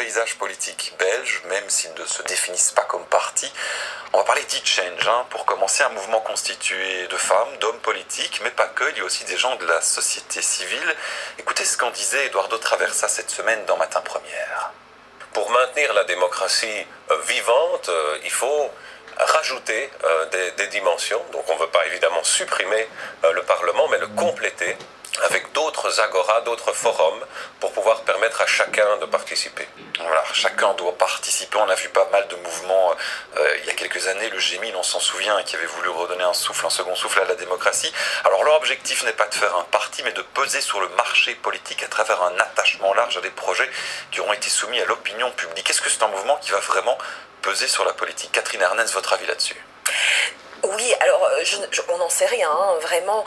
paysage politique belge, même s'ils ne se définissent pas comme parti. On va parler d'e-change, pour commencer, un mouvement constitué de femmes, d'hommes politiques, mais pas que, il y a aussi des gens de la société civile. Écoutez ce qu'en disait Eduardo Traversa cette semaine dans Matin Première. Pour maintenir la démocratie vivante, il faut rajouter des dimensions. Donc on ne veut pas évidemment supprimer le Parlement, mais le compléter avec d'autres agoras, d'autres forums, pour pouvoir permettre à chacun de participer. Voilà, chacun doit participer. On a vu pas mal de mouvements il y a quelques années, le Gémil, on s'en souvient, qui avait voulu redonner un second souffle à la démocratie. Alors leur objectif n'est pas de faire un parti, mais de peser sur le marché politique à travers un attachement large à des projets qui auront été soumis à l'opinion publique. Est-ce que c'est un mouvement qui va vraiment peser sur la politique? Catherine Ernest, votre avis là-dessus? Oui, alors on n'en sait rien, vraiment.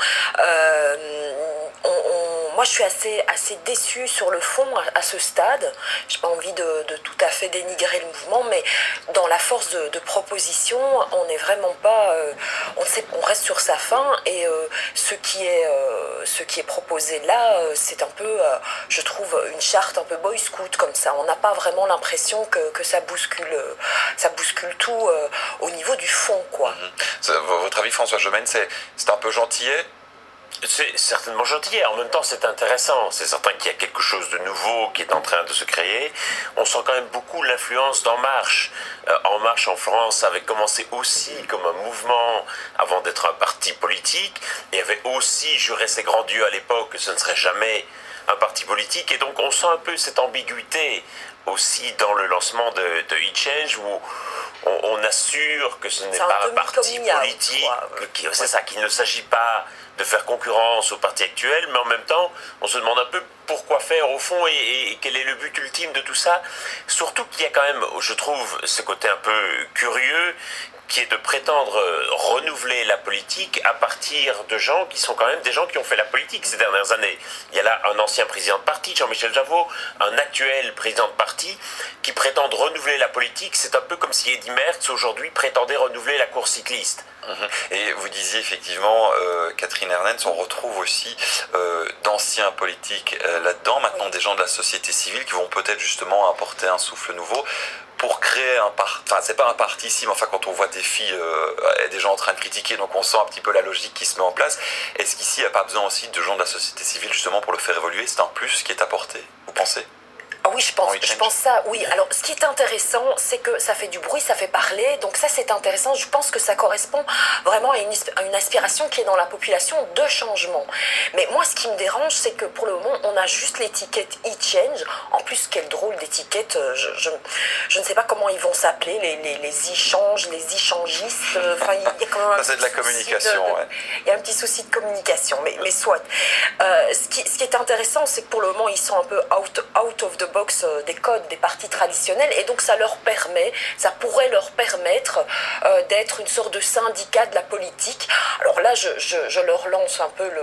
Moi, je suis assez déçue sur le fond à ce stade. Je n'ai pas envie de tout à fait dénigrer le mouvement, mais dans la force de proposition, on n'est vraiment pas... on reste sur sa faim, et ce qui est proposé là, c'est un peu, je trouve, une charte un peu boy scout comme ça. On n'a pas vraiment l'impression que ça bouscule tout au niveau du fond, quoi. Votre avis, François Gemène, c'est un peu gentillet? C'est certainement gentil, en même temps c'est intéressant, c'est certain qu'il y a quelque chose de nouveau qui est en train de se créer. On sent quand même beaucoup l'influence d'En Marche. En Marche en France avait commencé aussi comme un mouvement avant d'être un parti politique, et avait aussi juré ses grands dieux à l'époque que ce ne serait jamais un parti politique, et donc on sent un peu cette ambiguïté aussi dans le lancement de e-change, où on assure que ce n'est pas un parti politique, c'est ça, qu'il ne s'agit pas de faire concurrence au parti actuel, mais en même temps, on se demande un peu pourquoi faire au fond, et quel est le but ultime de tout ça. Surtout qu'il y a quand même, je trouve, ce côté un peu curieux, qui est de prétendre renouveler la politique à partir de gens qui sont quand même des gens qui ont fait la politique ces dernières années. Il y a là un ancien président de parti, Jean-Michel Javot, un actuel président de parti, qui prétendent renouveler la politique. C'est un peu comme si Eddy Merckx aujourd'hui prétendait renouveler la course cycliste. Et vous disiez effectivement, Catherine Ernest, on retrouve aussi d'anciens politiques là-dedans, maintenant des gens de la société civile qui vont peut-être justement apporter un souffle nouveau pour créer un parti. Enfin, c'est pas un parti ici, mais enfin, quand on voit des filles et des gens en train de critiquer, donc on sent un petit peu la logique qui se met en place. Est-ce qu'ici, il n'y a pas besoin aussi de gens de la société civile justement pour le faire évoluer? C'est un plus qui est apporté, vous pensez? Ah oui, je pense ça, oui. Alors, ce qui est intéressant, c'est que ça fait du bruit, ça fait parler, donc ça, c'est intéressant. Je pense que ça correspond vraiment à une aspiration qui est dans la population de changement. Mais moi, ce qui me dérange, c'est que pour le moment, on a juste l'étiquette e-change. En plus, quelle drôle d'étiquette. Je ne sais pas comment ils vont s'appeler, les e-changes, les e-changistes. Enfin, il y a quand même... Ça, c'est de la communication, ouais. Il y a un petit souci de communication, mais soit. Ce qui est intéressant, c'est que pour le moment, ils sont un peu out of the box des codes des partis traditionnels, et donc ça pourrait leur permettre d'être une sorte de syndicat de la politique. Alors là, je leur lance un peu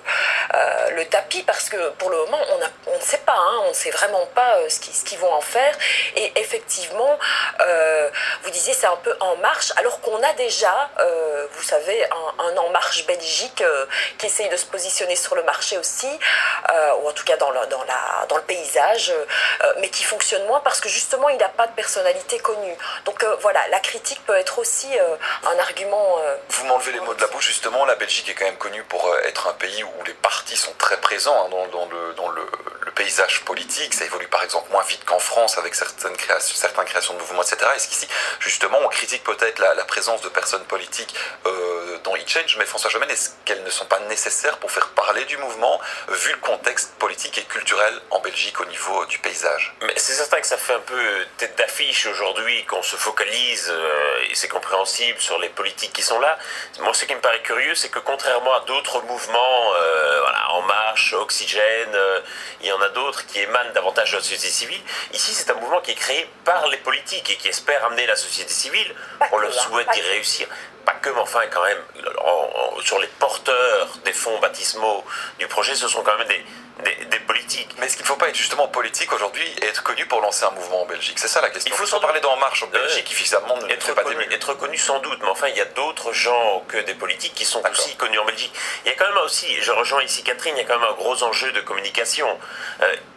le tapis, parce que pour le moment, on ne sait pas, on ne sait vraiment pas ce qu'ils vont en faire. Et effectivement, vous disiez, c'est un peu En Marche, alors qu'on a déjà, vous savez, un En Marche Belgique qui essaye de se positionner sur le marché aussi, ou en tout cas dans le paysage, mais qui fonctionne moins parce que justement il n'a pas de personnalité connue. Donc voilà, la critique peut être aussi un argument... Vous m'enlevez les mots de la bouche, justement. La Belgique est quand même connue pour être un pays où les partis sont très présents dans le paysage politique. Ça évolue par exemple moins vite qu'en France avec certaines créations de mouvements, etc. Est-ce qu'ici, justement, on critique peut-être la présence de personnes politiques dans e-change, mais François Gemène, est-ce qu'elles ne sont pas nécessaires pour faire parler du mouvement, vu le contexte politique et culturel en Belgique au niveau du paysage? Mais c'est certain que ça fait un peu tête d'affiche aujourd'hui qu'on se focalise, et c'est compréhensible, sur les politiques qui sont là. Moi, ce qui me paraît curieux, c'est que contrairement à d'autres mouvements, En Marche, Oxygène, il y en a d'autres qui émanent davantage de la société civile. Ici, c'est un mouvement qui est créé par les politiques et qui espère amener la société civile. On leur souhaite d'y réussir. Pas que, mais enfin, quand même, sur les porteurs des fonds baptismaux du projet, ce sont quand même des politiques. Mais est-ce qu'il ne faut pas être justement politique aujourd'hui et être connu pour lancer un mouvement en Belgique? C'est ça la question. Il faut s'en parler d'En Marche en Belgique, qui finalement ne fait pas d'émule. Être connu sans doute, mais enfin il y a d'autres gens que des politiques qui sont aussi connus en Belgique. Il y a quand même aussi, je rejoins ici Catherine, il y a quand même un gros enjeu de communication.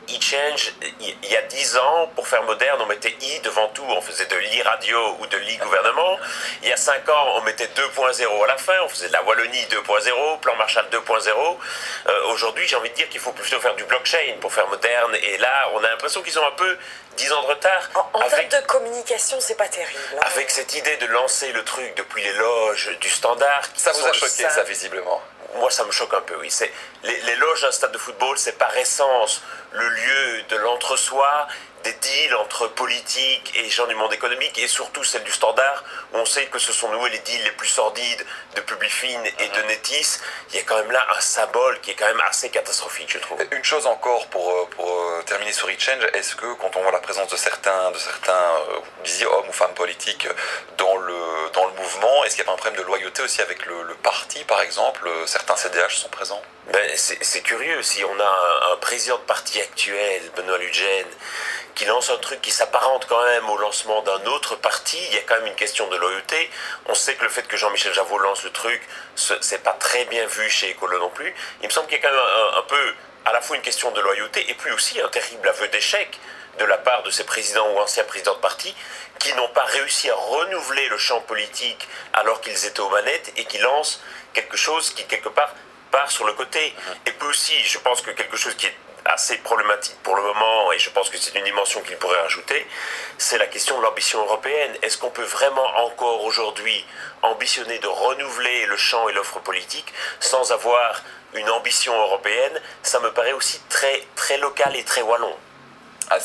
e-change, il y a 10 ans, pour faire moderne, on mettait i devant tout, on faisait de l'e-radio ou de l'e-gouvernement. Il y a 5 ans, on mettait 2.0 à la fin, on faisait de la Wallonie 2.0, plan Marshall 2.0. Aujourd'hui, j'ai envie de dire qu'il faut plutôt faire du blockchain pour faire moderne. Et là, on a l'impression qu'ils ont un peu 10 ans de retard. En termes de communication, c'est pas terrible. Hein. Avec cette idée de lancer le truc depuis les loges du Standard. Ça vous a choqué, ça, visiblement? Moi, ça me choque un peu, oui. Les loges d'un stade de football, c'est par essence le lieu de l'entre-soi, des deals entre politiques et gens du monde économique, et surtout celle du Standard, où on sait que ce sont noués les deals les plus sordides de Publifin et de Netis. Il y a quand même là un symbole qui est quand même assez catastrophique, je trouve. Une chose encore pour terminer sur e-change, est-ce que quand on voit la présence de certains vous disiez, hommes ou femmes politiques dans le mouvement, est-ce qu'il n'y a pas un problème de loyauté aussi avec le parti, par exemple? Certains CDH sont présents? C'est curieux, si on a un président de parti actuel, Benoît Ludgen, qui lance un truc qui s'apparente quand même au lancement d'un autre parti, il y a quand même une question de loyauté. On sait que le fait que Jean-Michel Javot lance le truc, c'est pas très bien vu chez Écolo non plus. Il me semble qu'il y a quand même un peu, à la fois une question de loyauté, et puis aussi un terrible aveu d'échec de la part de ces présidents ou anciens présidents de parti qui n'ont pas réussi à renouveler le champ politique alors qu'ils étaient aux manettes et qui lancent quelque chose qui, quelque part, part sur le côté. Et puis aussi, je pense que quelque chose qui est assez problématique pour le moment, et je pense que c'est une dimension qu'il pourrait rajouter, c'est la question de l'ambition européenne. Est-ce qu'on peut vraiment encore aujourd'hui ambitionner de renouveler le champ et l'offre politique sans avoir une ambition européenne? Ça me paraît aussi très, très local et très wallon. À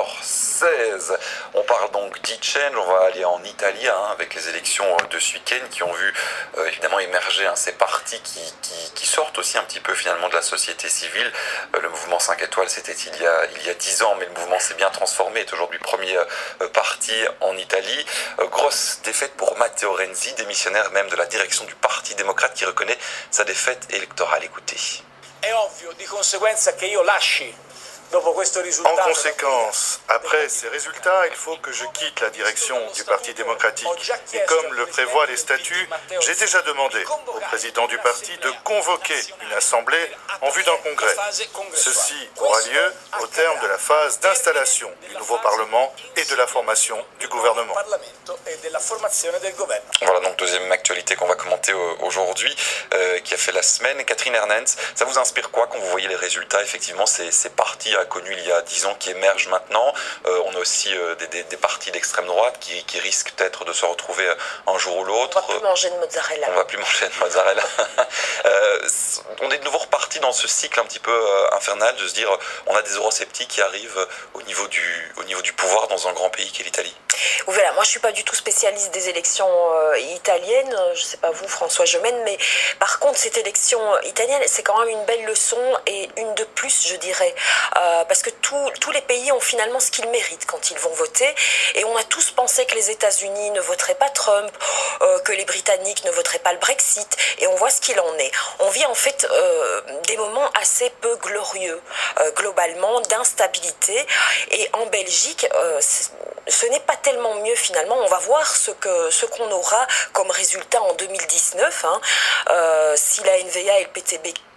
7h16, on parle donc d'e-change, on va aller en Italie avec les élections de ce week-end qui ont vu évidemment émerger ces partis qui sortent aussi un petit peu finalement de la société civile. Le mouvement 5 étoiles, c'était il y a 10 ans, mais le mouvement s'est bien transformé, est aujourd'hui premier parti en Italie. Grosse défaite pour Matteo Renzi, démissionnaire même de la direction du Parti démocrate qui reconnaît sa défaite électorale. Écoutez. È ovvio di conseguenza che io lasci. En conséquence, après ces résultats, il faut que je quitte la direction du Parti démocratique. Et comme le prévoient les statuts, j'ai déjà demandé au président du parti de convoquer une assemblée en vue d'un congrès. Ceci aura lieu au terme de la phase d'installation du nouveau Parlement et de la formation du gouvernement. Voilà donc deuxième actualité qu'on va commenter aujourd'hui, qui a fait la semaine. Catherine Hernens, ça vous inspire quoi quand vous voyez les résultats, effectivement, ces partis connus il y a 10 ans qui émergent maintenant? On a aussi des partis d'extrême droite qui risquent peut-être de se retrouver un jour ou l'autre. On va plus manger de mozzarella. On va plus manger de mozzarella. On est de nouveau reparti dans ce cycle un petit peu infernal de se dire on a des eurosceptiques qui arrivent au niveau du pouvoir dans un grand pays qu'est l'Italie. Voilà, moi je suis pas du tout spécialiste des élections italiennes, je sais pas vous François Gemène, mais par contre cette élection italienne c'est quand même une belle leçon et une de plus je dirais, parce que tous les pays ont finalement ce qu'ils méritent quand ils vont voter, et on a tous pensé que les États-Unis ne voteraient pas Trump, que les Britanniques ne voteraient pas le Brexit, et on voit ce qu'il en est. On vit en fait des moments assez peu glorieux globalement, d'instabilité, et en Belgique ce n'est pas tellement mieux finalement. On va voir ce qu'on aura comme résultat en 2019, si la NVA et le PTB